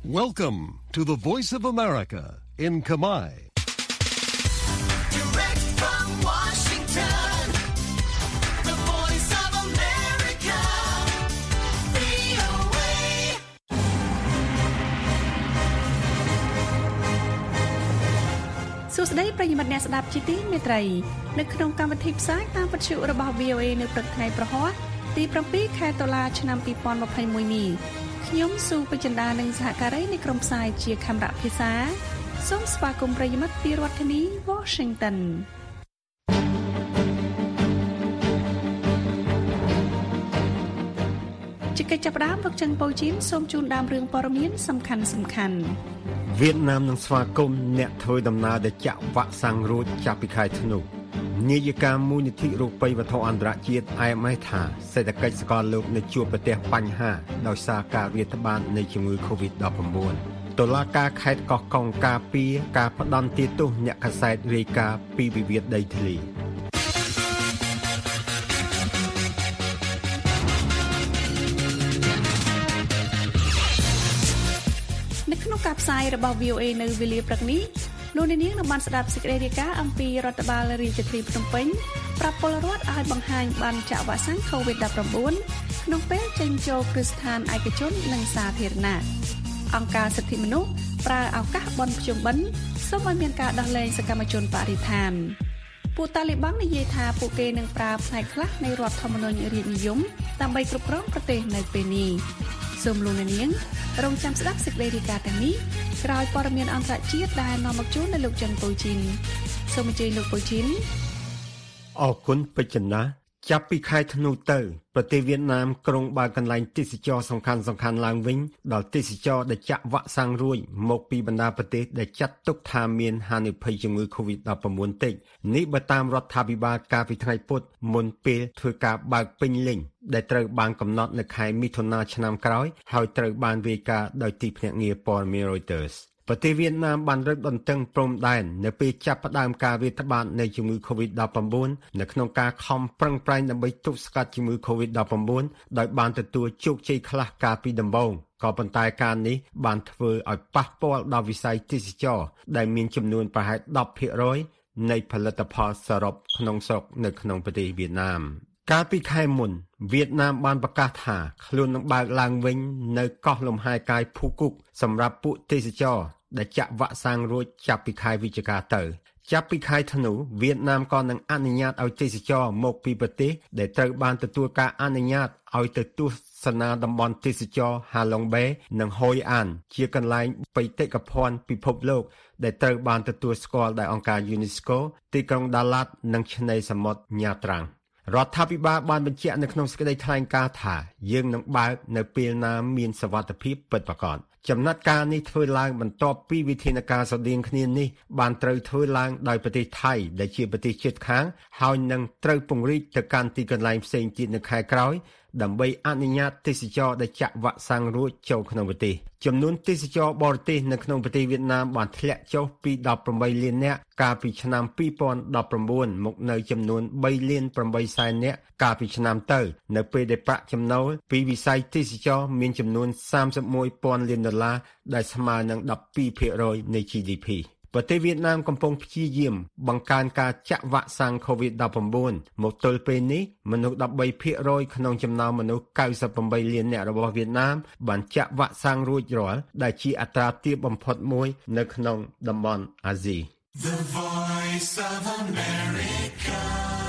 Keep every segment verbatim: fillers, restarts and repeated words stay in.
Welcome to the Voice of America in Khmer. Direct from Washington, the Voice of America, វី អូ เอសួស្តីប្រិយមិត្តអ្នកស្ដាប់ជាទីមេត្រីនៅក្នុងកម្មវិធីផ្សាយតាមវិទ្យុរបស់ វី អូ เอ នៅព្រឹកថ្ងៃប្រហ័សទី 7 ខែតុលាឆ្នាំ2021នេះខ្ញុំស៊ូពេជ្ជន្តានិងសហការីនៃក្រុមផ្សាយជាខេមរៈភាសាសូមស្វាគមន៍ប្រិយមិត្តពីរដ្ឋធានី Washington ជាកិច្ចចាប់ផ្ដើមលោកចិនប៉ូជីនសូមជូនដើមរឿងព័ត៌មានសំខាន់សំខាន់វៀតណាមនឹងស្វាគមន៍អ្នកធ្វើដំណើរដែលចាក់វ៉ាក់សាំងរួចចាប់ពីខែធ្នូនាយិកាមូលនិធិរូបិយវត្ថុអន្តរជាតិ I M F ថាសេដ្ឋកិច្ចសកលលោកនៅជួបប្រទះបញ្ហាដោយសារការរាតត្បាតនៃជំងឺ កូវីដ ដប់ប្រាំ៩ តុលាការខេត្តកោះកុងការពារការផ្ដន្ទាទោសអ្នកកាសែតរាយការណ៍ពីវិវាទដីធ្លីនៅក្នុងការផ្សាយរបស់ វី អូ เอ នៅវេលាព្រឹកនេះលោកនាងនឹងបានស្ដាប់សេចក្តីរាយការណ៍អំពីរដ្ឋបាលរាជធានីភ្នំពេញប្រាប់ពលរដ្ឋឲ្យបង្ហាញបានចាក់វ៉ាក់សាំង កូវីដ ដប់ប្រាំ៩ ក្នុងពេលចេញចូលគ្រឹះស្ថានឯកជននិងសាធារណៈអង្គការសិទ្ធិមនុស្សប្រើឱកាសបន់ភ្ជុំបិណ្ឌសូមឲ្យមានការដោះលែងសកម្មជនបរិស្ថានពួកតាលីបង់និយាយថាពួកគេនឹងប្រើផ្នែកខ្លះនៃរដ្ឋធម្មនុញ្ញរាជនិយមដើម្បីគ្រប់គ្រងប្រទេសនៅពេលនេះសូមលោកនាងរងចាំស្ដាប់សេចក្តីរាយការណ៍ទាំងនេះក្រោយព័ត៌មានអន្តរជាតិដែលនាំមកជូនដោយលោកចិនប៉ូជីនសូមអញ្ជើញលោកប៉ូជីនអរគុណពេជ្ជណាចាប់ពីខែធ្នូទៅប្រទេសវៀតណាមក្រុងបើកកន្លែងទេសចរសំខាន់សំខាន់ឡើងវិញដល់ទេសចរដែលចាក់វ៉ាក់សាំងរួចមកពីបណ្ដាប្រទេសដែលចាត់ទុកថាមានហានិភ័យជំងឺ កូវីដ ដប់ប្រាំ៩ តិចនេះបើតាមរដ្ឋាភិបាលកាលពីថ្ងៃពុធមុនពេលធ្វើការបើកពេញលេញដែលត្រូវបានកំណត់នៅខែមិថុនាឆ្នាំក្រោយហើយត្រូវបានរាយការណ៍ដោយទីភ្នាក់ងារព័ត៌មាន Reutersប្រទេសវៀតណាមបានរឹតបន្តឹងព្រំដែននៅពេលចាប់ផ្ដើមការរាតត្បាតនៃជំងឺ កូវីដ ដប់ប្រាំ៩ នៅក្នុងការខំប្រឹងប្រែងដើម្បីទប់ស្កាត់ជំងឺ កូវីដ ដប់ប្រាំ៩ ដោយបានទទួលជោគជ័យខ្លះកាលពីដំបូងក៏ប៉ុន្តែការនេះបានធ្វើឲ្យប៉ះពាល់ដល់វិស័យទេសចរដែលមានចំនួនប្រហែល ដប់ភាគរយ នៃផលិតផលសរុបក្នុងស្រុកនៅក្នុងប្រទេសវៀតណាមកាលពីខែមុនវៀតណាមបានប្រកាសថាខ្លួននឹងបើកឡើងវិញនៅកោះលំហែកាយភូគូកសម្រាប់ពួកទេសចរដែលចាក់វ៉ាក់សាំងរួចចាប់ពីខែវិច្ឆិកាទៅចាប់ពីខែធ្នូវៀតណាមក៏នឹងអនុញ្ញាតឲ្យទេសចរមកពីប្រទេសដែលត្រូវបានទទួលការអនុញ្ញាតឲ្យទៅទស្សនាតំបន់ទេសចរហាឡុងបេនិងហូយអានជាកន្លែងបេតិកភណ្ឌពិភពលោកដែលត្រូវបានទទួលស្គាល់ដោយអង្គការ UNESCO ទីក្រុងដាឡាតនិងឆ្នេរសមុទ្រញ៉ាត្រាំងរដ្ឋាភិបាលបានបញ្ជាក់នៅក្នុងសេចក្តីថ្លែងការណ៍ថាយើងនឹងបើកនៅពេលណាមានសុវត្ថិភាពពិតប្រាកដចំណាត់ការនេះធ្វើឡើងបន្ទាប់ពីវិធានការស្រដៀងគ្នានេះបានត្រូវធ្វើឡើងដោយប្រទេសថៃដែលជាប្រទេសជិតខាងហើយនឹងត្រូវពង្រីកទៅកាន់ទីកន្លែងផ្សេងទៀតនៅខែក្រោយដើម្បីអនុញ្ញាតទេសចរដែលចាក់វ៉ាក់សាំងរួចចូលក្នុងប្រទេសចំនួនទេសចរបរទេសនៅក្នុងប្រទេសវៀតណាមបានធ្លាក់ចុះពីដប់ប្រាំបីលាននាក់កាលពីឆ្នាំពីរពាន់ដប់ប្រាំបួនមកនៅចំនួនបីលានប្រាំបីសែននាក់កាលពីឆ្នាំទៅនៅពេលដែលប្រាក់ចំណូលពីវិស័យទេសចរមានចំនួនសាមសិបមួយពាន់លានដុល្លារដែលស្មើនឹងដប់ពីរភាគរយនៃ ជី ឌី ភីប្រទេសវៀតណាមកំពុងព្យាយាមបង្កើនការចាក់វ៉ាក់សាំង កូវីដ ដប់ប្រាំ៩ មកទល់ពេលនេះមនុស្សដប់បីភាគរយក្នុងចំណោមមនុស្សកៅសិបប្រាំបីលាននាក់របស់វៀតណាមបានចាក់វ៉ាក់សាំងរួចរាល់ដែលជាអត្រាទាបបំផុតមួយនៅក្នុងតំបន់អាស៊ី The Voice of America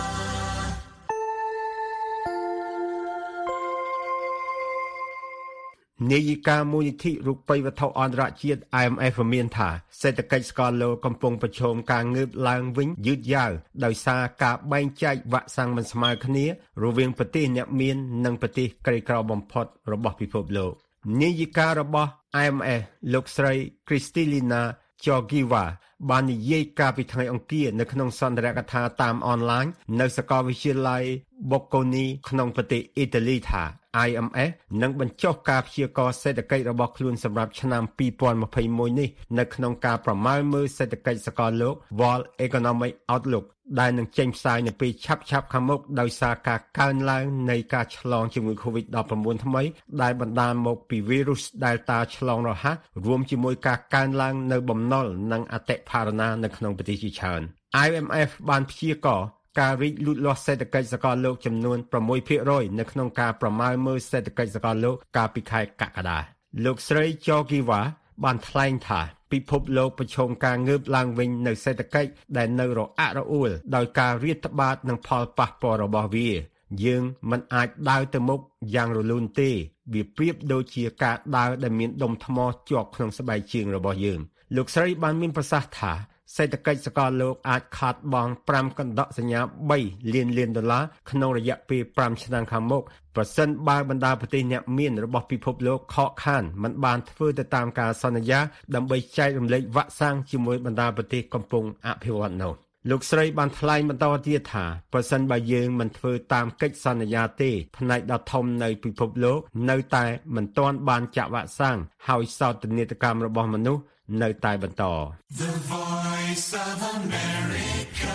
នាយិកាមូលនិធិរូបិយវត្ថុអន្តរជាតិ I M F មានថាសេដ្ឋកិច្ចសកលលោកកំពុងប្រឈមការងើបឡើងវិញយឺតយ៉ាវដោយសារការបែងចែកវ៉ាក់សាំងមិនស្មើគ្នារវាងប្រទេសអ្នកមាននិងប្រទេសក្រីក្របំផុតរបស់ពិភពលោកនាយិការបស់ I M F លោកស្រី Kristalina Georgieva បាននិយាយកាលពីថ្ងៃអង្គារនៅក្នុងសន្ទរកថាតាមអនឡាញនៅសាកលវិទ្យាល័យ Bocconi ក្នុងប្រទេសអ៊ីតាលីថា I M F នឹងបញ្ចុះការព្យាករណ៍សេដ្ឋកិច្ចរបស់ខ្លួនសម្រាប់ឆ្នាំពីរពាន់ម្ភៃមួយនេះនៅក្នុងការប្រមាណមើលសេដ្ឋកិច្ចសកលលោក World Economic Outlook ដែលនឹងចេញផ្សាយនៅពេលឆាប់ៗខាងមុខដោយសារការកើនឡើងនៃការឆ្លងជំងឺ COVID ដប់ប្រាំបួន ថ្មីដែលបណ្ដាលមកពីវីរុស Delta ឆ្លងរហ័សរួមជាមួយការកើនឡើងនៅបំណុលនិងអតិផរណានៅក្នុងប្រទេសជាច្រើន I M F បានព្យាករណ៍ការរីកលូតលាស់សេដ្ឋកិច្ចសកលលោកចំនួន ប្រាំមួយភាគរយ នៅក្នុងការប្រមាណមើលសេដ្ឋកិច្ចសកលលោកកាលពីខែកក្កដាលោកស្រី Georgieva បានថ្លែងថាពិភពលោកប្រឈមការងើបឡើងវិញនៅសេដ្ឋកិច្ចដែលនៅរអាក់រអួលដោយការរាតត្បាតនិងផលប៉ះពាល់របស់វាយើងមិនអាចដើរទៅមុខយ៉ាងរលូនទេវាប្រៀបដូចជាការដើរដែលមានដុំថ្មជាប់ក្នុងស្បែកជើងរបស់យើងលោកស្រីបានមានប្រសាសន៍ថាសេដ្ឋកិច្ចសកលលោកអាចខាតបង់ប្រាំកណ្ដកសញ្ញាបីលានលានដុល្លារក្នុងរយៈពេលប្រាំឆ្នាំខាងមុខប្រសិនបើបណ្ដាប្រទេសអ្នកមានរបស់ពិភពលោកខកខានមិនបានធ្វើទៅតាមការសន្យាដើម្បីចែករំលែកវ៉ាក់សាំងជាមួយបណ្ដាប្រទេសកំពុងអភិវឌ្ឍនោះលោកស្រីបានថ្លែងបន្តទៀតថាប្រសិនបើយើងមិនធ្វើតាមកិច្ចសន្យាទេផ្នែកដ៏ធំនៃពិភពលោកនៅតែមិនទាន់បានចាក់វ៉ាក់សាំងហើយសោកនាដកម្មរបស់មនុស្សនៅតែបន្ត The Voice of America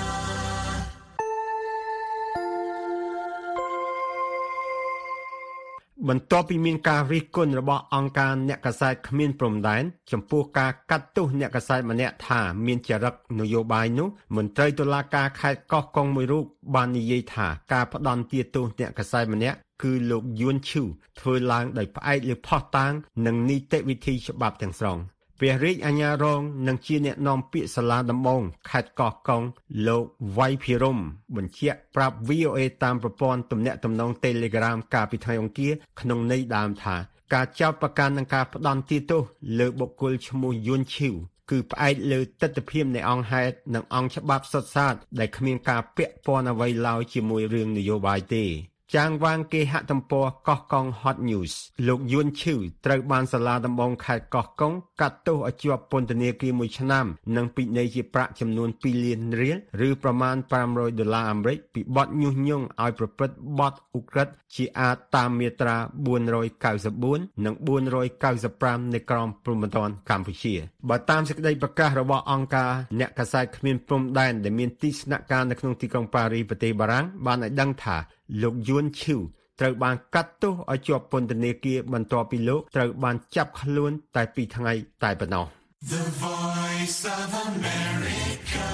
បន្ទាប់ពីមានការរិះគន់របស់អង្គការអ្នកកាសែតគ្មានព្រំដែនចំពោះការកាត់ទោសអ្នកកាសែតម្នាក់ថាមានចរិតនយោបាយនោះមន្ត្រីតុលាការខេត្តកោះកុងមួយរូបបាននិយាយថាការផ្ដន្ទាទោសអ្នកកាសែតម្នាក់គឺលោកយួនឈូធ្វើឡើងដោយផ្អែកលើភស្តុតាងនិងនីតិវិធីច្បាប់ទាំងស្រុងព្រះរាជអាជ្ញារងនិងជាអ្នកនាំពាក្យសាលាដំបងខេត្តកោះកុងលោកវ៉ៃភិរមបញ្ជាក់ប្រាប់ V O A តាមប្រព័ន្ធទំនាក់ទំនង Telegram កាលពីថ្ងៃអង្គារក្នុងន័យដើមថាការចោទប្រកាន់និងការផ្ដន្ទាទោសលើបុគ្គលឈ្មោះយួនឈីវគឺផ្អែកលើទិដ្ឋភាពនៃអង្គហេតុនិងអង្គច្បាប់សុទ្ធសាធដែលគ្មានការពាក់ព័ន្ធអ្វីឡើយជាមួយរឿងនយោបាយទេចាងវាងគេហទំព័រកោះកុង Hot News លោកយួនឈឺត្រូវបានសាលាដំបងខេត្តកោះកុងកាត់ទោសឲ្យជាប់ពន្ធនាគារមួយឆ្នាំនិងពិន័យជាប្រាក់ចំនួនពីរលានរៀលឬប្រមាណប្រាំរយដុល្លារអាមេរិកពីបទញុះញង់ឲ្យប្រព្រឹត្តបទឧក្រិដ្ឋជាអាតតាមមាត្រាបួនរយកៅសិបបួននិងបួនរយកៅសិបប្រាំនៃក្រមព្រហ្មទណ្ឌកម្ពុជាបើតាមសេចក្តីប្រកាសរបស់អង្គការអ្នកកាសែតគ្មានព្រំដែនដែលមានទីស្នាក់ការនៅក្នុងទីក្រុងប៉ារីសប្រទេសបារាំងបានឲ្យដឹងថាលោកយួនឈីវត្រូវបានកាត់ទោសឲ្យជាប់ពន្ធនាគារបន្ទាប់ពីលោកត្រូវបានចាប់ខ្លួនតែពីរថ្ងៃតែប៉ុណ្ណោះ The Voice of America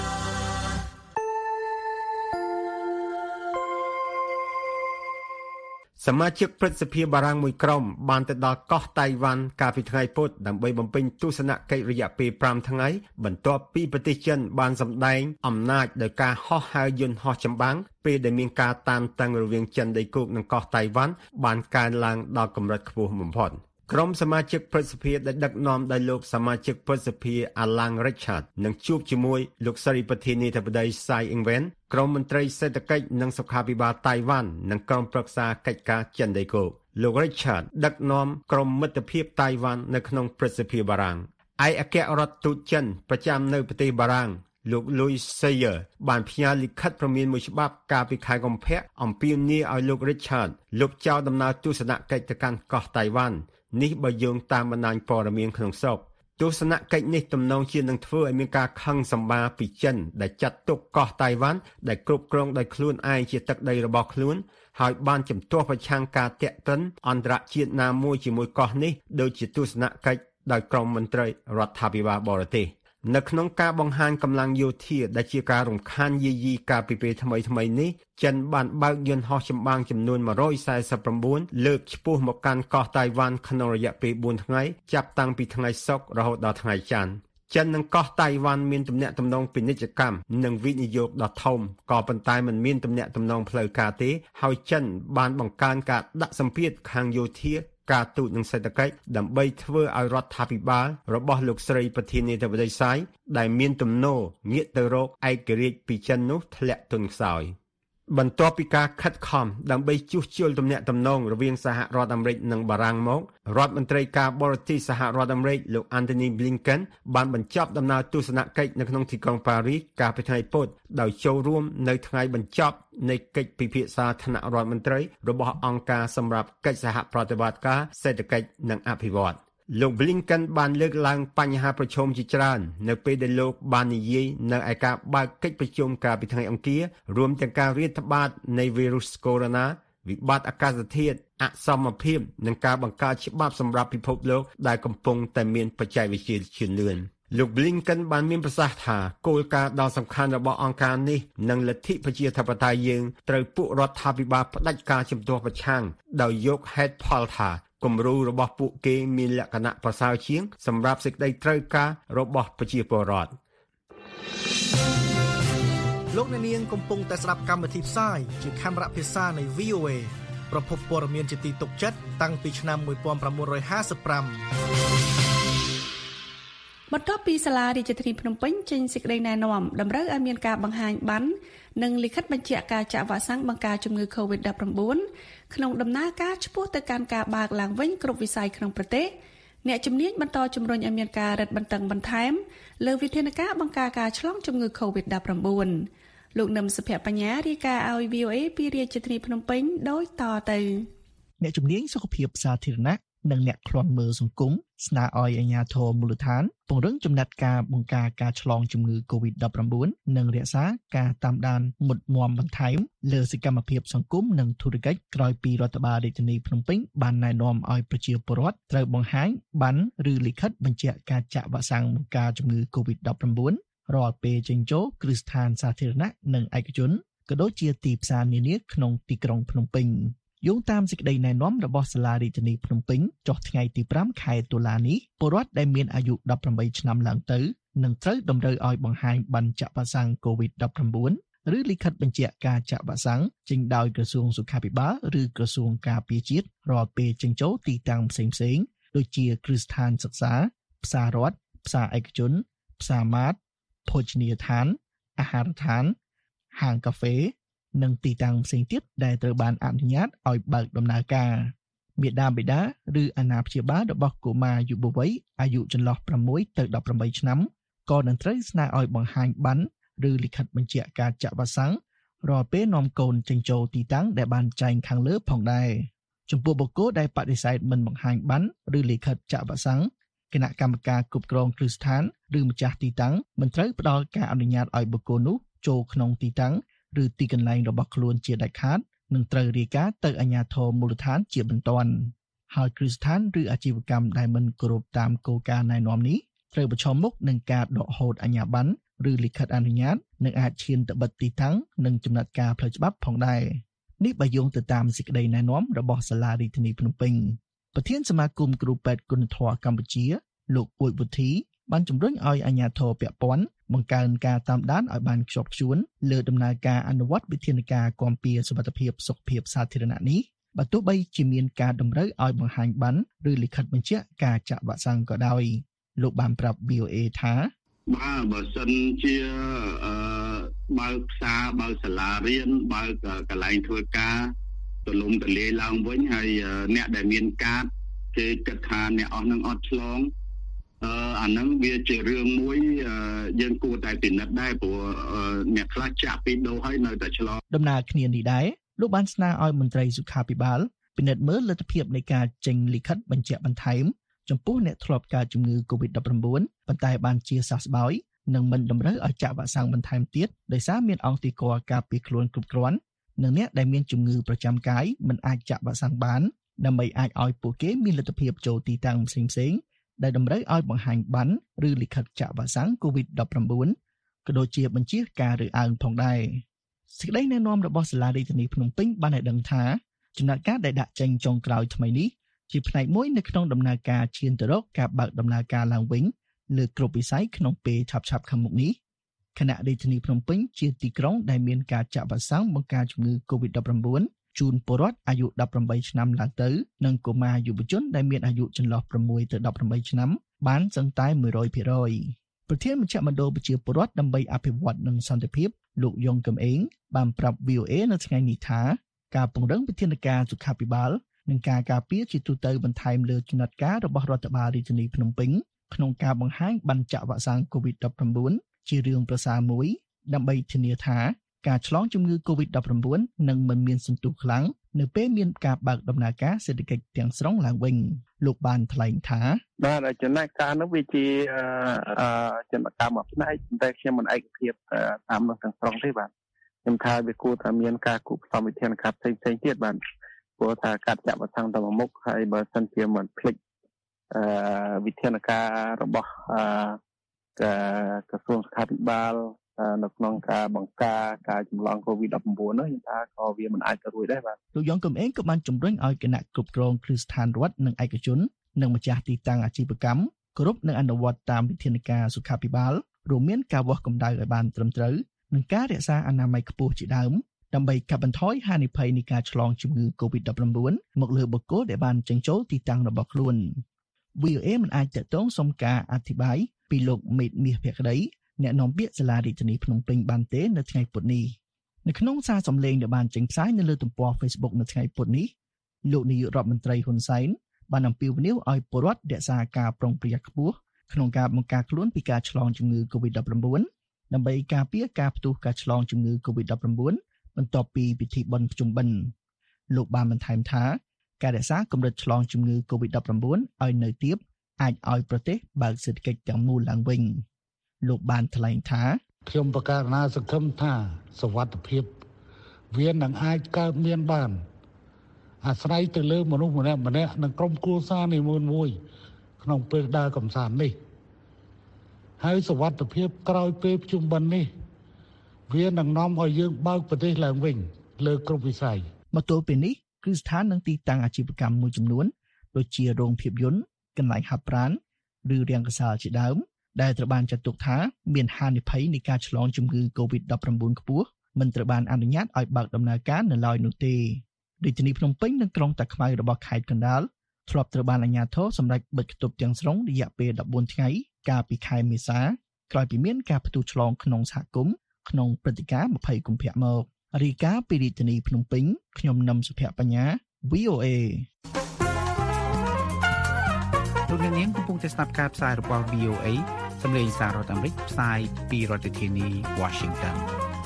សមាជិកព្រឹទ្ធសភាបារាំងមួយក្រុមបានទៅដល់កោះតៃវ៉ាន់កាលពីថ្ងៃពុធដើម្បីបំពេញទស្សនកិច្ចរយៈពេលប្រាំថ្ងៃបន្ទាប់ពីប្រទេសចិនបានសម្ដែងអំណាចដោយការហោះហើរយន្តហោះចម្បាំងពេលដែលមានការតានតឹងរវាងចិនដីគោកនិងកោះតៃវ៉ាន់បានកើនឡើងដល់កម្រិតខ្ពស់បំផុតក្រុមសមាជិកព្រឹទ្ធសភាដែលដឹកនាំដោយលោកសមាជិកព្រឹទ្ធសភា Alan Richard នឹងជួបជាមួយលោកស្រីប្រធានាធិបតី Tsai Ing-wen ក្រុមមន្ត្រីសេដ្ឋកិច្ចនិងសុខាភិបាលតៃវ៉ាន់និងក្រុមប្រឹក្សាកិច្ចការចិនដីគោកលោក Richard ដឹកនាំក្រុមមិត្តភាពតៃវ៉ាន់នៅក្នុងព្រឹទ្ធសភាបារាំងឯកអគ្គរដ្ឋទូតចិនប្រចាំនៅប្រទេសបារាំងលោក Louis Sayer បានផ្ញើលិខិតព្រមានមួយច្បាប់កាលពីខែកុម្ភៈអំពាវនាវឲ្យលោក Richard លុបចោលដំណើរទស្សនកិច្ចទៅកាន់កោះតៃវ៉ាន់នេះបើយោងតាមបណ្ដាញព័ត៌មានក្នុងស្រុកទស្សនកិច្ចនេះទំនងជានឹងធ្វើឲ្យមានការខឹងសម្បារពីចិនដែលចាត់ទុកកោះតៃវ៉ាន់ដែលគ្រប់គ្រងដោយខ្លួនឯងជាទឹកដីរបស់ខ្លួនហើយបានជំទាស់ប្រឆាំងការតាក់ទិនអន្តរជាតិណាមួយជាមួយកោះនេះដូចជាទស្សនកិច្ចដោយក្រុមមន្ត្រីរដ្ឋាភិបាលបរទេសនៅក្នុងការបង្ហាញកម្លាំងយោធាដែលជាការរំខានយាយីកាលពីពេលថ្មីថ្មីនេះចិនបានបើកយន្តហោះចម្បាំងចំនួនមួយរយសែនសិប៩លើកឆ្ពោះមកកាន់កោះតៃវ៉ាន់ក្នុងរយៈពេលបួនថ្ងៃចាប់តាំងពីថ្ងៃសុក្ររហូតដល់ថ្ងៃច័ន្ទចិននិងកោះតៃវ៉ាន់មានទំនាក់ទំនងពាណិជ្ជកម្មនិងវិនិយោគដ៏ធំក៏ប៉ុន្តែមិនមានទំនាក់ទំនងផ្លូវការទេហើយចិនបានបង្កើនការដាក់សម្ពាធខាងយោធាការទូតនិងសេដ្ឋកិច្ចដើម្បីធ្វើឲ្យរដ្ឋាភិបាលរបស់លោកស្រីប្រធានាធិបតីTsaiដែលមានទំនោរងាកទៅរកឯករាជ្យពីចិននោះធ្លាក់ទន់ខ្សោយបន្ទាប់ពីការខិតខំដើម្បីជួសជុលទំនាក់ទំនងរវាងសហរដ្ឋអាមេរិកនិងបារាំងមករដ្ឋមន្ត្រីការបរទេសសហរដ្ឋអាមេរិកលោក Antony Blinken បានបញ្ចប់ដំណើរទស្សនកិច្ចនៅក្នុងទីក្រុងប៉ារីសកាលពីថ្ងៃពុធដោយចូលរួមនៅថ្ងៃបញ្ចប់នៃកិច្ចពិភាក្សាថ្នាក់រដ្ឋមន្ត្រីរបស់អង្គការសម្រាប់កិច្ចសហប្រតិបត្តិការសេដ្ឋកិច្ចនិងអភិវឌ្ឍន៍លោក Blinken បានលើកឡើងបញ្ហាប្រឈមជាច្រើននៅពេលដែលលោកបាននិយាយនៅឯការបើកកិច្ចប្រជុំកាលពីថ្ងៃអង្គាររួមទាំងការរាតត្បាតនៃវីរុសកូវីដ -វិបត្តិអាកាសធាតុអសមភាពនិងការបង្កើតច្បាប់សម្រាប់ពិភពលោកដែលកំពុងតែមានបច្ចេកវិទ្យាជឿនលឿនលោក Blinken បានមានប្រសាសន៍ថាគោលការណ៍ដ៏សំខាន់របស់អង្គការនេះនិងលទ្ធិប្រជាធិបតេយ្យយើងត្រូវពួករដ្ឋាភិបាលផ្ដាច់ការជំទាស់ប្រឆាំងដោយយកហេតុផលថាគំរូរបស់ពួកគេមានលក្ខណៈប្រសើរជាងសម្រាប់សេចក្តីត្រូវការរបស់ប្រជាពលរដ្ឋលោកអ្នកនាងកំពុងតែស្ដាប់កម្មវិធីផ្សាយជាខេមរៈភាសានៃ វី អូ เอ ប្រភពព័ត៌មានជាទីទុកចិត្តតាំងពីឆ្នាំnineteen fifty-five បន្ទាប់ពីសាលារាជធានីភ្នំពេញចេញសេចក្តីណែនាំតម្រូវឲ្យមានការបង្ហាញប័ណ្ណនិងលិខិតបញ្ជាក់ការចាក់វ៉ាក់សាំងបង្ការជំងឺ កូវីដ -nineteen ក្នុងដំណើរការឆ្ពោះទៅកាន់ការបើកឡើងវិញគ្រប់វិស័យក្នុងប្រទេសអ្នកជំនាញបន្តជំរុញឲ្យមានការរឹតបន្តឹងបន្ថែមលើវិធានការបង្ការការឆ្លងជំងឺ កូវីដ -nineteen លោកនឹមសុភបញ្ញារាយការណ៍ឲ្យ វី អូ เอ ពីរាជធានីភ្នំពេញដូចតទៅអ្នកជំនាញសុខភាពសាធារណៈនិងអ្នកឃ្លាំមើលសង្គមស្នើឲ្យអាជ្ញាធរមូលដ្ឋានពង្រឹងចំណាត់ការបង្ការការឆ្លងជំងឺ កូវីដ -nineteen និងរក្សាការតាមដានមុតមាំបន្ថែមលើសកម្មភាពសង្គមនិងធុរកិច្ចក្រោយពីរដ្ឋបាលរាជធានីភ្នំពេញបានណែនាំឲ្យប្រជាពលរដ្ឋត្រូវបង្ហាញប័ណ្ណឬលិខិតបញ្ជាក់ការចាក់វ៉ាក់សាំងបង្ការជំងឺ កូវីដ -nineteen រាល់ពេលចេញចូលគ្រឹះស្ថានសាធារណៈនិងឯកជនក៏ដូចជាទីផ្សារនានាក្នុងទីក្រុងភ្នំពេញយោងតាមសេចក្តីណែនាំរបស់សាលារាជធានីភ្នំពេញចុះថ្ងៃទីfiveខែតុលានេះពលរដ្ឋដែលមានអាយុeighteenឆ្នាំឡើងទៅនឹងត្រូវតម្រូវឲ្យបង្ហាញប័ណ្ណចាក់វ៉ាក់សាំង កូវីដ -nineteen ឬលិខិតបញ្ជាក់ការចាក់វ៉ាក់សាំងចេញដោយក្រសួងសុខាភិបាលឬក្រសួងការពារជាតិរាល់ពេលចេញចូលទីតាំងផ្សេងៗដូចជាគ្រឹះស្ថានសិក្សាផ្សាររដ្ឋផ្សារឯកជនផ្សារម៉ាតភោជនីយដ្ឋានអាហារដ្ឋានហាងកាហ្វេនិងទីតាំងផ្សេងទៀតដែលត្រូវបានអនុញ្ញាតឲ្យបើកដំណើរការមាតាបិតាឬអាណាព្យាបាលរបស់កុមារយុវវ័យអាយុចន្លោះsixទៅeighteenឆ្នាំក៏នឹងត្រូវស្នើឲ្យបង្ហាញប័ណ្ណឬលិខិតបញ្ជាក់ការចាក់វ៉ាក់សាំងរាល់ពេលនាំកូនចេញចូលទីតាំងដែលបានចែងខាងលើផងដែរចំពោះបុគ្គលដែលបដិសេធមិនបង្ហាញប័ណ្ណឬលិខិតចាក់វ៉ាក់សាំងគណៈកម្មការគ្រប់គ្រងគ្រឹះស្ថានឬម្ចាស់ទីតាំងមិនត្រូវផ្ដល់ការអនុញ្ញាតឲ្យបុគ្គលនោះចូលក្នុងទីតាំងឬទីកន្លែងរបស់ខ្លួនជាដាច់ខាតនឹងត្រូវរាយការណ៍ទៅអាជ្ញាធរមូលដ្ឋានជាបន្ទាន់ហើយគ្រឹះស្ថានឬអាជីវកម្មដែលមិនគោរពតាមគោលការណ៍ណែនាំនេះត្រូវប្រឈមមុខនឹងការដកហូតអាជ្ញាប័ណ្ណឬលិខិតអនុញ្ញាតនិងអាចឈានទៅបិទទីតាំងនិងចំណាត់ការផ្លូវច្បាប់ផងដែរនេះបើយោងទៅតាមសេចក្តីណែនាំរបស់សាលារាជធានីភ្នំពេញប្រធានសមាគមគ្រូពេទ្យគុណធម៌កម្ពុជាលោកអ៊ុយវុធីបានជំរុញឲ្យអាជ្ញាធរពាក់ព័ន្ធបង្កើនការតាមដានឲ្យបានខ្ជាប់ខ្ជួនលើដំណើរការអនុវត្តវិធានការគាំពារសុវត្ថិភាពសុខភាពសាធារណៈនេះបើទោះបីជាមានការតម្រូវឲ្យបង្ហាញប័ណ្ណឬលិខិតបញ្ជាក់ការចាក់វ៉ាក់សាំងក៏ដោយលោកបានប្រាប់ វី អូ เอ ថាបើបើសិនជាអឺបើផ្សារបើសាលារៀនបើកន្លែងធ្វើការទលំទលាយឡើងវិញហើយអ្នកដែលមានកាតគេគិតថាអ្នកអស់នឹងអត់ឆ្លងអឺអាហ្នឹងវាជារឿងមួយយើងគួរតែពិនិត្យដែរព្រោះអ្នកខ្លះចាក់ពីរដូសហើយនៅតែឆ្លងដំណើរគ្នានេះដែរលោកបានស្នើឲ្យមន្ត្រីសុខាភិបាលពិនិត្យមើលលទ្ធភាពនៃការចេញលិខិតបញ្ជាក់បន្ថែមចំពោះអ្នកធ្លាប់កើតជំងឺ កូវីដ -nineteen ប៉ុន្តែបានជាសះស្បើយនិងមិនតម្រូវឲ្យចាក់វ៉ាក់សាំងបន្ថែមទៀតដោយសារមានអង្គាភិបាលការពារខ្លួនគ្រប់គ្រាន់និងអ្នកដែលមានជំងឺប្រចាំកាយមិនអាចចាក់វ៉ាក់សាំងបានដើម្បីអាចឲ្យពួកគេមានលទ្ធភាពចូលទីតាំងផ្សេងៗដែលតម្រូវឲ្យបង្ហាញប័ណ្ណឬលិខិតចាក់វ៉ាក់សាំង កូវីដ -nineteen ក៏ដូចជាបញ្ជាការរើសអើងផងដែរសេចក្តីណែនាំរបស់សាលារាជធានីភ្នំពេញបានឲ្យដឹងថាចំណាត់ការដែលដាក់ចេញចុងក្រោយថ្មីនេះជាផ្នែកមួយនៅក្នុងដំណើរការឈានទៅរកការបើកដំណើរការឡើងវិញលើគ្រប់វិស័យក្នុងពេលឆាប់ៗខាងមុខនេះគណៈរាជធានីភ្នំពេញជាទីក្រុងដែលមានការចាក់វ៉ាក់សាំងបង្ការជំងឺ កូវីដ -nineteen ជូនពលរដ្ឋអាយុeighteenឆ្នាំឡើងទៅនិងកុមារយុវជនដែលមានអាយុចន្លោះsixទៅeighteenឆ្នាំបានសឹងតែone hundred percent ប្រធានមជ្ឈមណ្ឌលប្រជាពលរដ្ឋដើម្បីអភិវឌ្ឍនិងសន្តិភាពលោកយ៉ងកំឯងបានប្រាប់ វី អូ เอ នៅថ្ងៃនេះថាការពង្រឹងវិធានការសុខាភិបាលនិងការការពារជាទូទៅបន្ថែមលើចំណាត់ការរបស់រដ្ឋបាលរាជធានីភ្នំពេញក្នុងការបង្ហាញបញ្ចាក់វ៉ាក់សាំង កូវីដ ដប់ប្រាំបួន ជារឿងប្រសើរមួយដើម្បីធានាថាការឆ្លងជំងឺ កូវីដ ដប់ប្រាំបួន នឹងមិនមានសន្ទុះខ្លាំងនៅពេលមានការបើកដំណើរការសេដ្ឋកិច្ចទាំងស្រុងឡើងវិញលោកបានថ្លែងថាបាទចំណាយការនោះវាជាចំណាយការមួយផ្នែកតែខ្ញុំមិនឯកភាពតាមនោះទាំងស្រុងទេបាទខ្ញុំថាវាគួរតែមានការគូផ្សំវិធានការផ្សេងផ្សេងទៀតបាទព្រោះថាកាត់ចាក់វ៉ាក់សាំងទៅមុខហើយបើសិនជាមិនភ្លេចអឺវិធានការរបស់អឺក្រសួងសុខាភិបាលនៅក្នុងការបង្ការការចម្លង កូវីដ ដប់ប្រាំបួន នោះខ្ញុំថាក៏វាមិនអាចទៅរួចដែរបាទលោកយ៉ងកំឯងក៏បានជំរុញឲ្យគណៈគ្រប់គ្រងគ្រឹះស្ថានរដ្ឋនិងឯកជននិងម្ចាស់ទីតាំងអាជីវកម្មគ្រប់នឹងអនុវត្តតាមវិធានការសុខាភិបាលរួមមានការវាស់កម្ដៅឲ្យបានត្រឹមត្រូវនិងការរក្សាអនាម័យខ្ពស់ជាដើមដើម្បីកាត់បន្ថយហានិភ័យនៃការឆ្លងជំងឺ កូវីដ ដប់ប្រាំបួន មកលើបុគ្គលដែលបានចេញចូលទីតាំងរបស់ខ្លួន វី អូ เอ មិនអាចតតងសុំការអធិប្បាយពីលោកមេតមាសភក្តីអ្នកនាំពាក្យសាលារាជធានីភ្នំពេញបានទេនៅថ្ងៃពុធនេះនៅក្នុងសារសម្លេងដែលបានចេញផ្សាយនៅលើទំព័រ Facebook នៅថ្ងៃពុធនេះលោកនាយករដ្ឋមន្ត្រីហ៊ុនសែនបានអំពាវនាវឲ្យពលរដ្ឋរក្សាការប្រុងប្រយ័ត្នខ្ពស់ក្នុងការបង្ការខ្លួនពីការឆ្លងជំងឺ កូវីដ ដប់ប្រាំបួន ដើម្បីការពារការផ្ទុះការឆ្លងជំងឺ កូវីដ ដប់ប្រាំបួន បន្ទាប់ពីពិធីបុណ្យភ្ជុំបិណ្ឌលោកបានបន្ថែមថាការរក្សាកម្រិតឆ្លងជំងឺ កូវីដ ដប់ប្រាំបួន ឲ្យនៅទាបអាចឲ្យប្រទេសបើកសេដ្ឋកិច្ចទាំងមូលឡើងវិញលោកបានថ្លែងថាខ្ញុំប្រកាសណាសង្ឃឹមថាសុវត្ថិភាពវានឹងអាចកើតមានបានអាស្រ័យទៅលើមនុស្សម្នាក់ម្នាក់និងក្រុមគ្រួសារនីមួយៗក្នុងពេលដើរកម្សាន្តនេះហើយសុវត្ថិភាពក្រោយពេលភ្ជុំបិណ្ឌនេះវានឹងនាំឲ្យយើងបើកប្រទេសឡើងវិញលើគ្រប់វិស័យមកទល់ពេលនេះគ្រឹះស្ថាននិងទីតាំងអាជីវកម្មមួយចំនួនដូចជារោងភាពយន្តកន្លែងហាត់ប្រាណឬរាងកាសាលជាដើមដែលត្រូវបានចាត់ទុកថាមានហានិភ័យនៃការឆ្លងជំងឺ កូវីដ ដប់ប្រាំបួន ខ្ពស់មិនត្រូវបានអនុញ្ញាតឲ្យបើកដំណើរការនៅឡើយនោះទេរាជធានីភ្នំពេញនិងក្រុងតាខ្មៅរបស់ខេត្តកណ្ដាលធ្លាប់ត្រូវបានអាជ្ញាធរសម្រេចបិទគប់ទាំងស្រុងរយៈពេលដប់បួនថ្ងៃកាលពីខែមេសាក្រោយពីមានការផ្ទុះឆ្លងក្នុងសហគមន៍ក្នុងព្រឹត្តិការណ៍ម្ភៃកុម្ភៈមករាយការណ៍ពីរាជធានីភ្នំពេញខ្ញុំនឹមសុភ័ក្របញ្ញា វី អូ เอលោកអ្នកនាងកំពុងតែស្ដាប់ការផ្សាយរបស់ វី អូ เอ សម្លេងសាររដ្ឋអាមេរិកផ្សាយពីរដ្ឋធានី Washington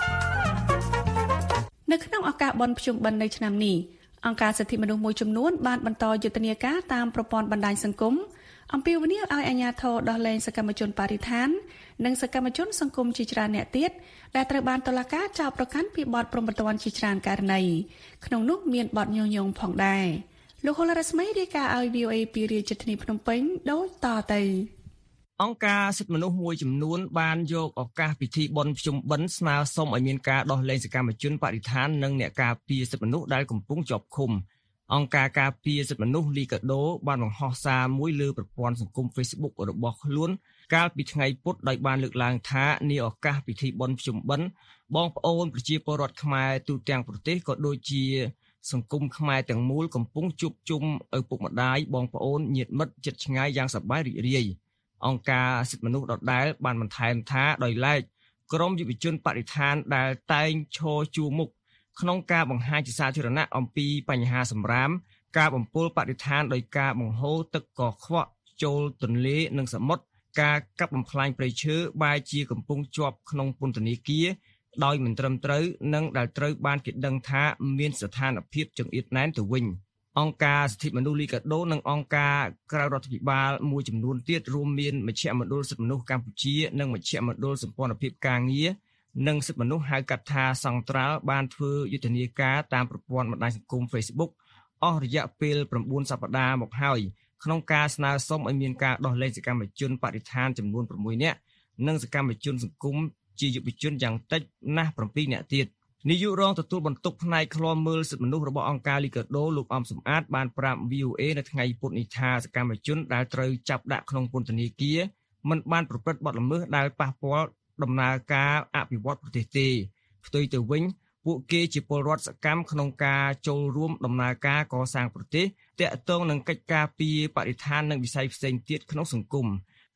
នៅក្នុងឱកាសបុណ្យភ្ជុំបិណ្ឌនៅឆ្នាំនេះអង្គការសិទ្ធិមនុស្សមួយចំនួនបានបន្តយុទ្ធនាការតាមប្រព័ន្ធបណ្ដាញសង្គមអំពាវនាវឲ្យអាជ្ញាធរដោះលែងសកម្មជនបរិស្ថាននិងសកម្មជនសង្គមជាច្រើនអ្នកទៀតដែលត្រូវបានតុលាការចោទប្រកាន់ពីបទព្រហ្មទណ្ឌជាច្រើនករណីក្នុងនោះមានបទញុះញង់ផងដែរលោកហុលរស្មីរាយការណ៍ឲ្យ វី អូ เอ ពីរាជធានីភ្នំពេញដូចតទៅអង្គការសិទ្ធិមនុស្សមួយចំនួនបានយកឱកាសពិធីបុណ្យភ្ជុំបិណ្ឌស្នើសុំឲ្យមានការដោះលែងសកម្មជនបរិស្ថាននិងអ្នកការពារសិទ្ធិមនុស្សដែលកំពុងជាប់ឃុំអង្គការការពារសិទ្ធិមនុស្សលីកាដូបានបង្ហោះសារមួយលើប្រព័ន្ធសង្គម Facebook របស់ខ្លួនកាលពីថ្ងៃពុធដោយបានលើកឡើងថានាឱកាសពិធីបុណ្យភ្ជុំបិណ្ឌបងប្អូនប្រជាពលរដ្ឋខ្មែរទូទាំងប្រទេសក៏ដូចជាសង្គមខ្មែរទាំងមូលកំពុងជួបជុំឪពុកម្ដាយបងប្អូនញាតិមិត្តជិតឆ្ងាយយ៉ាងសប្បាយរីករាយអង្គការសិទ្ធិមនុស្សដដែលបានបន្ថែមថាដោយឡែកក្រមយុវជនបរិស្ថានដែលតែងឈរជួរមុខក្នុងការបង្ហាញជាសាធារណៈអំពីបញ្ហាសម្រាមការបំពុលបរិស្ថានដោយការបង្ហូរទឹកកខ្វក់ចូលទន្លេនិងសមុទ្រការកាប់បំផ្លាញព្រៃឈើបែរជាកំពុងជាប់ក្នុងពន្ធនាគារដោយមិនត្រឹមត្រូវនិងដែលត្រូវបានគេដឹងថាមានស្ថានភាពចង្អៀតណែនទៅវិញអង្គការសិទ្ធិមនុស្សលីកាដូនិងអង្គការក្រៅរដ្ឋាភិបាលមួយចំនួនទៀតរួមមានមជ្ឈមណ្ឌលសិទ្ធិមនុស្សកម្ពុជានិងមជ្ឈមណ្ឌលសម្ព័ន្ធភាពការងារនិងសិទ្ធិមនុស្សហៅកាត់ថាសង្ត្រាល់បានធ្វើយុទ្ធនាការតាមប្រព័ន្ធបណ្ដាញសង្គម Facebook អស់រយៈពេល៩សប្តាហ៍មកហើយក្នុងការស្នើសុំឲ្យមានការដោះលែងសកម្មជនបរិស្ថានចំនួន៦នាក់និងសកម្មជនសង្គមជាយុវជនយ៉ាងតិចណាស់៧នាក់ទៀតនាយករងទទួលបន្ទុកផ្នែកឃ្លាំមើលសិទ្ធិមនុស្សរបស់អង្គការលីកាដូលោកអំសំអាតបានប្រាប់ វី អូ เอ នៅថ្ងៃពុធនេះថាសកម្មជនដែលត្រូវចាប់ដាក់ក្នុងពន្ធនាគារមិនបានប្រព្រឹត្តបទល្មើសដែលប៉ះពាល់ដំណើរការអភិវឌ្ឍប្រទេសទេផ្ទុយទៅវិញពួកគេជាពលរដ្ឋសកម្មក្នុងការចូលរួមដំណើរការកសាងប្រទេសទាក់ទងនឹងកិច្ចការពីបរិស្ថាននិងវិស័យផ្សេងទៀតក្នុងសង្គម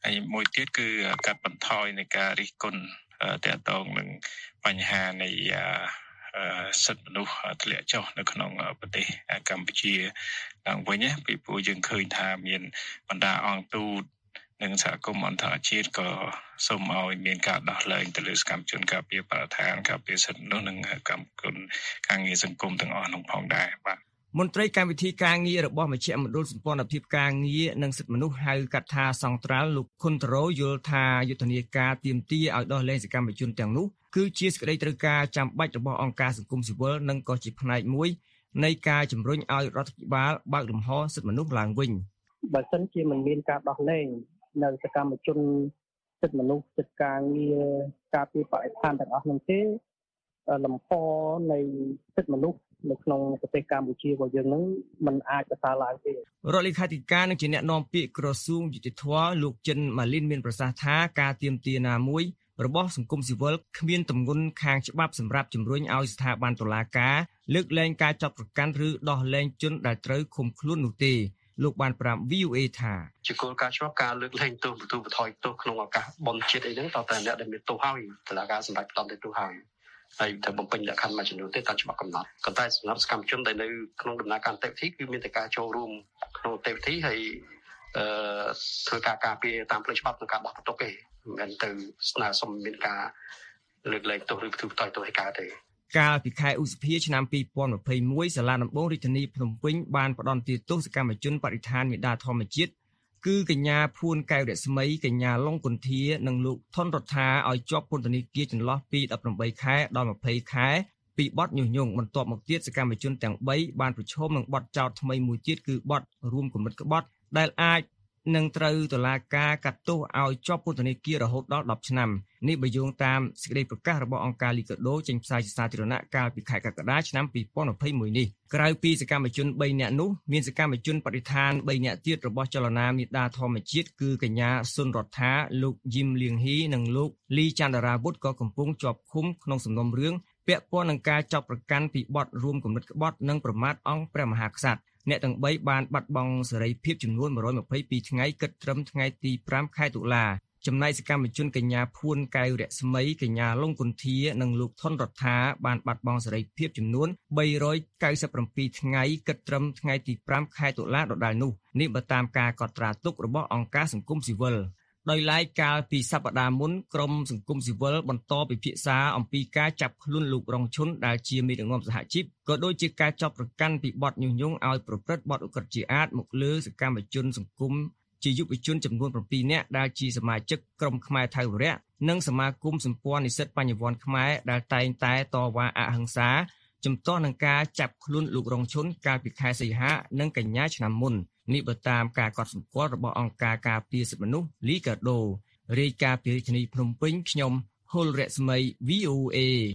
ហើយមួយទៀតគឺកាត់បន្ថយនៃការរិះគន់ទាក់ទងនឹងបញ្ហានៃសិទ្ធិមនុស្សធ្លាក់ចុះនៅក្នុងប្រទេសកម្ពុជាឡើងវិញពីព្រោះយើងឃើញថាមានបណ្ដាអង្គទូតនិងសហគមន៍អន្តរជាតិក៏សូមឲ្យមានការដោះលែងទៅលើសកម្មជនការពារបរិស្ថានការពារសិទ្ធិមនុស្សនិងកម្មគុណការងារសង្គមទាំងអស់នោះផងដែរបាទមន្ត្រីកម្មវិធីការងាររបស់មជ្ឈមណ្ឌលសម្ព័ន្ធភាពការងារនិងសិទ្ធិមនុស្សហៅកាត់ថាសង្ត្រាល់លោកខុនត្រោយល់ថាយុទ្ធនាការទាមទារឲ្យដោះលែងសកម្មជនទាំងនោះគឺជាសេចក្តីត្រូវការចាំបាច់របស់អង្គការសង្គមស៊ីវិលនិងក៏ជាផ្នែកមួយនៃការជំរុញឲ្យរដ្ឋាភិបាលបើកលំហសិទ្ធិមនុស្សឡើងវិញបើសិនជាមិនមានការដោះលែងនៅសកម្មជនសិទ្ធិមនុស្សសិទ្ធិការងារការពារបរិស្ថានទាំងអស់នោះទេលំហនៃសិទ្ធិមនុស្សនៅក្នុងប្រទេសកម្ពុជារបស់យើងនឹងមិនអាចប្រសើរឡើងទេរដ្ឋលេខាធិការនិងជាអ្នកនាំពាក្យក្រសួងយុតិធធម៌លោកចិនម៉ាលីនមានប្រសាសន៍ថាការទាមទារណាមួយរបស់សង្គមស៊ីវិលគ្មានទម្ងន់ខាងច្បាប់សម្រាប់ជំរុញឲ្យស្ថាប័នតុលាការលើកលែងការចាប់ប្រកាន់ឬដោះលែងជនដែលត្រូវឃុំខ្លួននោះទេលោកបានប្រាប់ V O A ថាជាគោលការណ៍ច្បាប់ការលើកលែងទោសបន្ទូបន្ថយទោសក្នុងឱកាសបន់ជាតិអីហ្នឹងតើតើអ្នកដែលមានទោសហើយតុលាការសម្រាប់ផ្ដំទៅទោសហើយហើយទៅបំពេញលក្ខខណ្ឌមួយចំនួនទេតាមច្បាប់កំណត់ក៏តែសម្រាប់សកម្មជនដែលនៅក្នុងដំណើរការនីតិវិធីគឺមានតែការចូលរួមក្នុងនីតិវិធីហើយអឺធ្វើការការពារតាមផ្លូវច្បាប់និងការបោះបន្ទុកទេមិនមែនទៅស្នើសុំមានការលើកលែងទោសឬបន្ទូបន្ថយទោសឲ្យកើតទេកាលពីខែឧសភាឆ្នាំពីរពាន់ម្ភៃមួយសាលាដំបងរាជធានីភ្នំពេញបានផ្តន្ទាទោសសកម្មជនបរិស្ថានមេដាធម្មជាតិគឺកញ្ញាភួនកែវរស្មីកញ្ញាឡុងគុន្ធានិងលោកថនរដ្ឋាឲ្យជាប់ពន្ធនាគារចន្លោះពីដប់ប្រាំបីខែដល់ម្ភៃខែពីបទញុះញង់បន្ទាប់មកទៀតសកម្មជនទាំងបីបានប្រឈមនឹងបទចោទថ្មីមួយទៀតគឺបទរួមគំនិតក្បត់ដែលអាចនឹងត្រូវតុលាការកាត់ទោសឲ្យជាប់ពន្ធនាគាររហូតដល់ដប់ឆ្នាំនេះបើយោងតាមសេចក្តីប្រកាសរបស់អង្គការលីកាដូចេញផ្សាយជាសាធារណៈកាលពីខែកក្កដាឆ្នាំពីរពាន់ម្ភៃមួយនេះក្រៅពីសកម្មជនបីនាក់នោះមានសកម្មជនបរិស្ថានបីនាក់ទៀតរបស់ចលនាមេដាធម្មជាតិគឺកញ្ញាសុនរដ្ឋាលោកយីមលៀងហ៊ីនិងលោកលីចន្ទរាវុធក៏កំពុងជាប់ឃុំក្នុងសំណុំរឿងពាក់ព័ន្ធនឹងការចាប់ប្រកាន់ពីបទរួមគំនិតក្បត់និងប្រមាថអង្គព្រះមហាក្សត្រអ្នកទាំងបីបានបាត់បង់សេរីភាពចំនួនមួយរយម្ភៃពីរថ្ងៃគិតត្រឹមថ្ងៃទីប្រាំខែតុលាចំណែកសកម្មជនកញ្ញាភួនកែវរស្មីកញ្ញាឡុងគុន្ធានិងលោកថនរដ្ឋាបានបាត់បង់សេរីភាពចំនួនបីរយកៅសិបប្រាំពីរថ្ងៃគិតត្រឹមថ្ងៃទីប្រាំខែតុលាដដែលនោះនេះបើតាមការកត់ត្រាទុករបស់អង្គការសង្គមស៊ីវិលដោយឡែកកាលពីសប្តាហ៍មុនក្រមសង្គមស៊ីវិលបន្តពិភាក្សាអំពីការចាប់ខ្លួនលោករងឈុនដែលជាមេដឹកនាំសហជីពក៏ដូចជាការចាប់ប្រកាន់ពីបទញុះញង់ឲ្យប្រព្រឹត្តបទឧក្រិដ្ឋជាអាតមកលើសកម្មជនសង្គមជាយុវជនចំនួនប្រាំពីរនាក់ដែលជាសមាជិកក្រុមខ្មែរថៃវរៈនិងសមាគមសម្ព័ន្ធនិស្សិតបញ្ញវន្តខ្មែរដែលតែងតែតវ៉ាអហិង្សាជំទាស់នឹងការចាប់ខ្លួនលោករងឈុនកាលពីខែសីហានិងកញ្ញាឆ្នាំមុននេះបើតាមការកត់សម្គាល់របស់អង្គការការពារសិទ្ធិមនុស្សលីកាដូរាយការណ៍ពីរាជធានីភ្នំពេញខ្ញុំហុលរស្មី V O A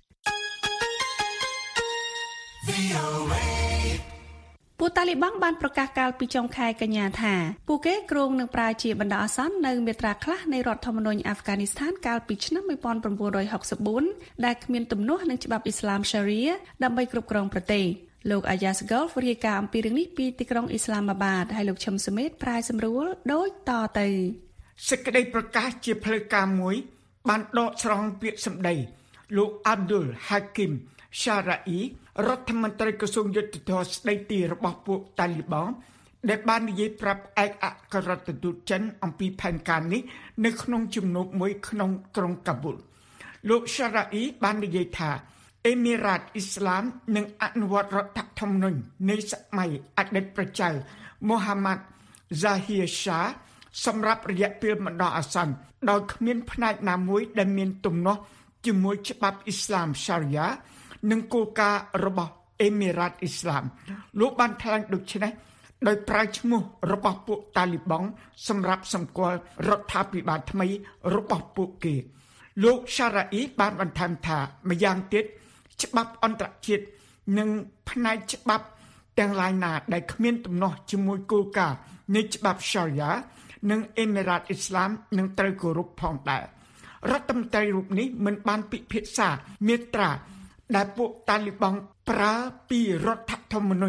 ពួកតាលីបង់បានប្រកាសកាលពីចុងខែកញ្ញាថាពួកគេគ្រោងនឹងប្រើជាបណ្ដោះអាសន្ននៅមាត្រាខ្លះនៃរដ្ឋធម្មនុញ្ញអាហ្វហ្គានីស្ថានកាលពីឆ្នាំmột nghìn chín trăm sáu mươi tưដែលគ្មានទំនាស់នឹងច្បាប់អ៊ីស្លាម Sharia ដើម្បីគ្រប់គ្រងប្រទេសលោកអាយ៉ាសហ្គលហ្វរាយការណ៍អំពីរឿងនេះពីទីក្រុងអ៊ីស្លាមាបាតហើយលោកឈឹមសមេតប្រាយសម្រួលដូចតទៅសេចក្តីប្រកាសជាផ្លូវការមួយបានដកស្រង់ពាក្យសម្ដីលោកអាប់ឌុលហាគីមសារ៉ាអ៊ីរដ្ឋមន្ត្រីក្រសួងយុទ្ធភ័ពស្ដីទីរបស់ពួកតាលីបង់ដែលបាននិយាយប្រាប់ឯកអគ្គរដ្ឋទូតចិនអំពីផែនការនេះនៅក្នុងជំនួបមួយក្នុងក្រុងកាប៊ុលលោកសារ៉ាអ៊ីបាននិយាយថាអេមីរ៉ាតអ៊ីស្លាមនឹងអនុវត្តរដ្ឋធម្មនុញ្ញនៃសម័យអតីតប្រជា Mohammad Zahir Shah សម្រាប់រយៈពេលបណ្ដោះអាសន្នដោយគ្មានផ្នែកណាមួយដែលមានទំនាស់ជាមួយច្បាប់អ៊ីស្លាម Sharia និងគោលការណ៍របស់អេមីរ៉ាតអ៊ីស្លាមលោកបានថ្លែងដូច្នេះដោយប្រើឈ្មោះរបស់ពួកតាលីបង់សម្រាប់សម្គាល់រដ្ឋាភិបាលថ្មីរបស់ពួកគេលោកសារ៉ាអ៊ីបានបន្ថែមថាម្យ៉ាងទៀតច្បាប់អន្តរជាតិនិងផ្នែកច្បាប់ទាំងឡាយណាដែលគ្មានទំនាស់ជាមួយគោលការណ៍នៃច្បាប់ Sharia និងអេមីរ៉ាតអ៊ីស្លាមនឹងត្រូវគោរពផងដែររដ្ឋមន្ត្រីរូបនេះមិនបានពិភាក្សាមាត្រាដែលពួកតាលីបង់ប្រើពីរដ្ឋធម្មនុញ្ញ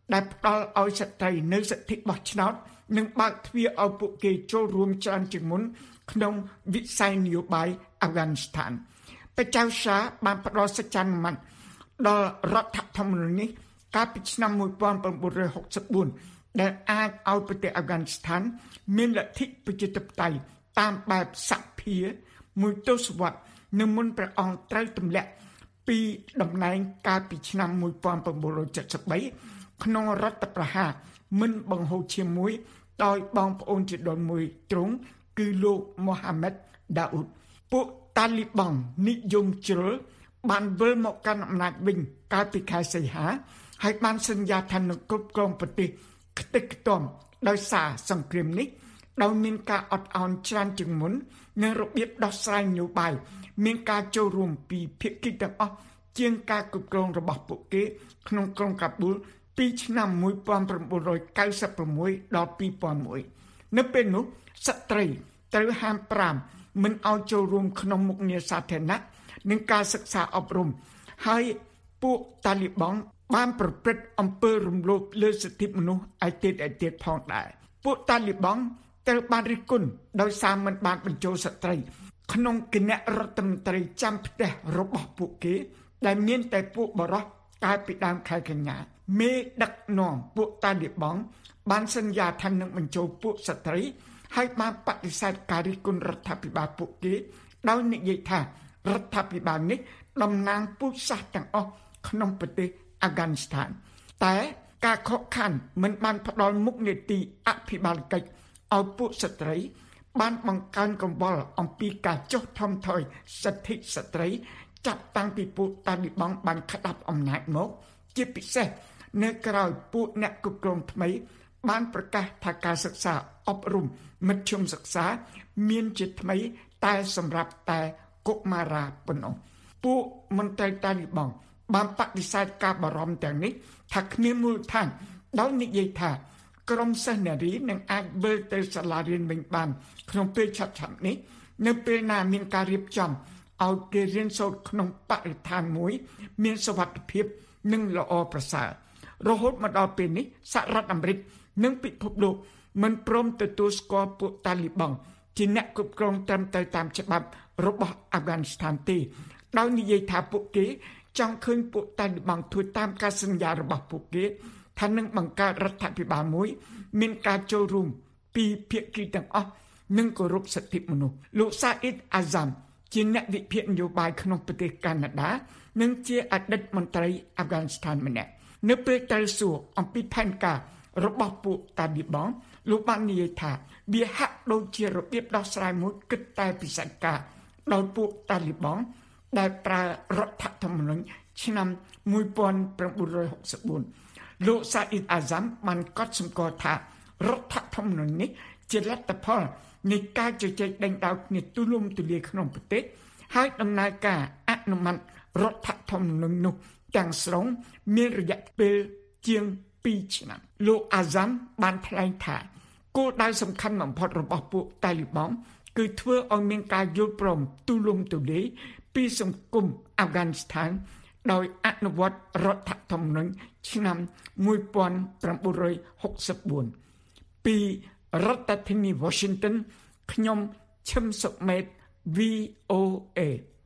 ដែលផ្ដល់ឲ្យស្ត្រីនៅសិទ្ធិបោះឆ្នោតនិងបើកទ្វារឲ្យពួកគេចូលរួមច្រើនជាងមុនក្នុងវិស័យនយោបាយអាហ្វហ្គានីស្ថានព្រះចៅឆាបានផ្ដល់សច្ចានុម័តដល់រដ្ឋធម្មនុញ្ញនេះកាលពីឆ្នាំmột nghìn chín trăm sáu mươi tưដែលអាចឲ្យប្រទេសអាហ្វហ្គានីស្ថានមានលទ្ធិប្រជាធិបតេយ្យតាមបែបសភាមួយទសវត្សរ៍នៅមុនព្រះអង្គត្រូវទម្លាក់ពីតំណែងកាលពីឆ្នាំmột nghìn chín trăm bảy mươi baក្នុងរដ្ឋប្រហារមិនបង្ហូរឈាមមួយដោយបងប្អូនជីដូនមួយទ្រង់គឺលោកមូហាម៉ាត់ដាអ៊ូតពួកតាលីបង់និយមជ្រុលបានវិលមកកាន់អំណាចវិញកាលពីខែសីហាហើយបានសន្យាថានឹងគ្រប់គ្រងប្រទេសខ្ទេចខ្ទាំដោយសារសង្គ្រាមនេះដោយមានការអត់ឱនច្រើនជាងមុននិងរបៀបដោះស្រាយនយោបាយមានការចូលរួមពីភាគីទាំងអស់ជាងការគ្រប់គ្រងរបស់ពួកគេក្នុងក្រុងកាប៊ូលពីឆ្នាំmột nghìn chín trăm chín mươi sáuដល់ពីរពាន់មួយនៅពេលនោះស្ត្រីត្រូវហាមប្រាមមិនឲ្យចូលរួមក្នុងមុខងារសាធារណៈនិងការសិក្សាអប់រំហើយពួកតាលីបង់បានប្រព្រឹត្តអំពើរំលោភលើសិទ្ធិមនុស្សឯទៀតឯទៀតផងដែរពួកតាលីបង់ត្រូវបានរិះគន់ដោយសារមិនបានបញ្ចូលស្ត្រីក្នុងគណៈរដ្ឋមន្ត្រីចាំផ្ទះរបស់ពួកគេដែលមានតែពួកបរិសុទ្ធកាលពីដើមខែកញ្ញាមេដឹកនាំពួកតាលីបង់បានសន្យាថានឹងបញ្ចូលពួកស្ត្រីហើយបានបដិសេធការរិះគន់រដ្ឋាភិបាលពួកគេដោយនិយាយថារដ្ឋាភិបាលនេះតំណាងពូជសាសន៍ទាំងអស់ក្នុងប្រទេសអាហ្វហ្គានីស្ថានតែការខកខានមិនបានផ្ដល់មុខនីតិអភិបាលកិច្ចឲ្យពួកស្ត្រីបានបង្កើនកង្វល់អំពីការចុះថមថយសិទ្ធិស្ត្រីចាប់តាំងពីពួកតាលីបង់បានក្តាប់អំណាចមកជាពិសេសនៅក្រៅពួកអ្នកគ្រប់គ្រងថ្មីបានប្រកាសថាការសិក្សាអប់រំមធ្យមសិក្សាមានជាថ្មីតែសម្រាប់តែកុមារាប៉ុណ្ណោះពួកមន្ត្រីតាលីបង់បានបដិសេធការបារម្ភទាំងនេះថាគ្មានមូលដ្ឋានដោយនិយាយថាក្រុមសិស្សនារីនឹងអាចវិលទៅសាលារៀនវិញបានក្នុងពេលឆាប់ៗនេះនៅពេលណាមានការរៀបចំឲ្យគេរៀនសូត្រក្នុងបរិស្ថានមួយមានសុវត្ថិភាពនិងល្អប្រសើររហូតមកដល់ពេលនេះសហរដ្ឋអាមេរិកនិងពិភពលោកមិនព្រមទទួលស្គាល់ពួកតាលីបង់ជាអ្នកគ្រប់គ្រងត្រឹមត្រូវតាមច្បាប់របស់អាហ្វហ្គានីស្ថានទេដោយនិយាយថាពួកគេចង់ឃើញពួកតាលីបង់ធ្វើតាមការសន្យារបស់ពួកគេថានឹងបង្កើតរដ្ឋាភិបាលមួយមានការចូលរួមពីភាគីទាំងអស់និងគោរពសិទ្ធិមនុស្សលោកសាអ៊ីដអាហ្សាមជាអ្នកវិភាគនយោបាយក្នុងប្រទេសកាណាដានិងជាអតីតមន្ត្រីអាហ្វហ្គានីស្ថានម្នាក់នៅពេលត្រូវសួរអំពីផែនការរបស់ពួកតាលីបង់លោកបាននិយាយថាវាហាក់ដូចជារបៀបដោះស្រាយមួយគិតតែពិសេសការដោយពួកតាលីបង់ដែលប្រើរដ្ឋធម្មនុញ្ញឆ្នាំmột nghìn chín trăm sáu mươi tưលោកសាអ៊ីដអាហ្សាមបានកត់សម្គាល់ថារដ្ឋធម្មនុញ្ញនេះជាលទ្ធផលនៃការជជែកដេញដោលគ្នាទូលំទូលាយក្នុងប្រទេសហើយដំណើរការអនុម័តរដ្ឋធម្មនុញ្ញនោះទាំងស្រុងមានរយៈពេលជាងពីរឆ្នាំលោកអាហ្សាមបានថ្លែងថាគោលដៅសំខាន់បំផុតរបស់ពួកតាលីបង់គឺធ្វើឲ្យមានការយល់ព្រមទូលំទូលាយពីសង្គមអាហ្វហ្គានីស្ថានដោយអនុវត្តរដ្ឋធម្មនុញ្ញឆ្នាំmột nghìn chín trăm sáu mươi tưពីរដ្ឋធានី Washington ខ្ញុំឈឹមសុមេត វី អូ เอ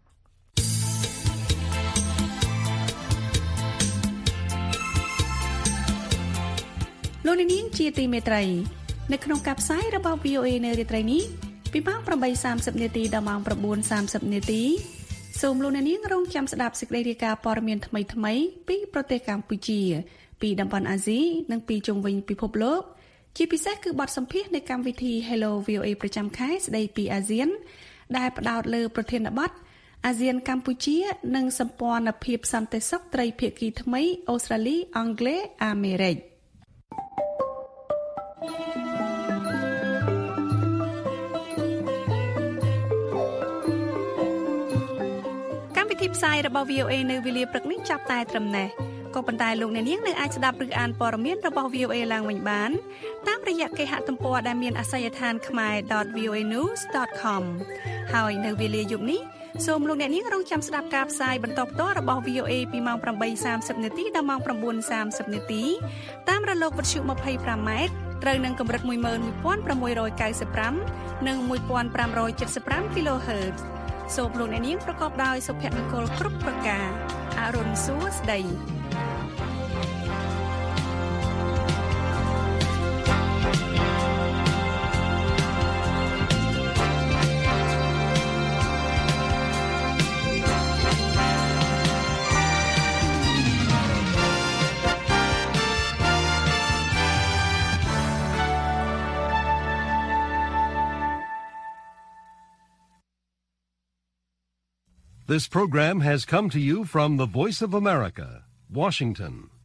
លោកនាងជាទីមេត្រីនៅក្នុងការផ្សាយរបស់ វី អូ เอ នៅរាត្រីនេះពីម៉ោង eight thirty នាទីដល់ម៉ោងnine thirty នាទីសូមលោកអ្នកនាងរងចាំស្ដាប់សេចក្តីរាយការណ៍ព័ត៌មានថ្មីៗពីប្រទេសកម្ពុជាពីតំបន់អាស៊ីនិងពីជុំវិញពិភពលោកជាពិសេសគឺបទសម្ភាសន៍នៃកម្មវិធី Hello វី អូ เอ ប្រចាំខែស្ដីពីអាស៊ានដែលផ្ដោតលើប្រធានបទអាស៊ានកម្ពុជានិងសម្ព័ន្ធភាពសន្តិសុខត្រីភាគីថ្មីអូស្ត្រាលីអង់គ្លេសអាមេរិកផ្សាយរបស់ វី អូ เอ នៅវេលាព្រឹកនេះចាប់តែត្រឹមនេះក៏ប៉ុន្តែលោកអ្នកនាងនៅអាចស្ដាប់ឬអានព័ត៌មានរបស់ វី អូ เอ ឡើងវិញបានតាមរយៈគេហទំព័រដែលមានអាសយដ្ឋាន khmae dot v o a news dot com ហើយនៅវេលាយប់នេះសូមលោកអ្នកនាងរងចាំស្ដាប់ការផ្សាយបន្តផ្ទាល់របស់ វី អូ เอ ពីម៉ោង ប្រាំបីសាមសិប នាទីដល់ម៉ោង ៩សាមសិប នាទីតាមរលកវិទ្យុ ยี่สิบห้า ម៉ែត្រត្រូវនឹងកម្រិត một một sáu chín five និង một five seven five គីឡូហឺត សូមលោកអ្នកនាងប្រកបដោយសុភមង្គលគ្រប់ប្រការអរុនសួស្ដី This program has come to you from the Voice of America, Washington.